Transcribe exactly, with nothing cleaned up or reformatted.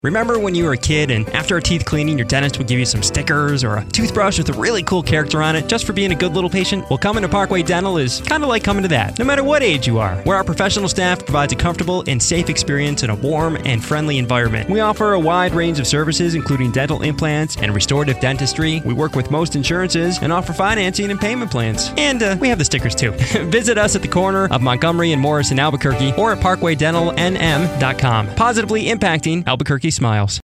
Remember when you were a kid and after a teeth cleaning, your dentist would give you some stickers or a toothbrush with a really cool character on it just for being a good little patient? Well, coming to Parkway Dental is kind of like coming to that, no matter what age you are, where our professional staff provides a comfortable and safe experience in a warm and friendly environment. We offer a wide range of services, including dental implants and restorative dentistry. We work with most insurances and offer financing and payment plans. And uh, we have the stickers too. Visit us at the corner of Montgomery and Morris in Albuquerque or at parkway dental n m dot com. Positively impacting Albuquerque smiles.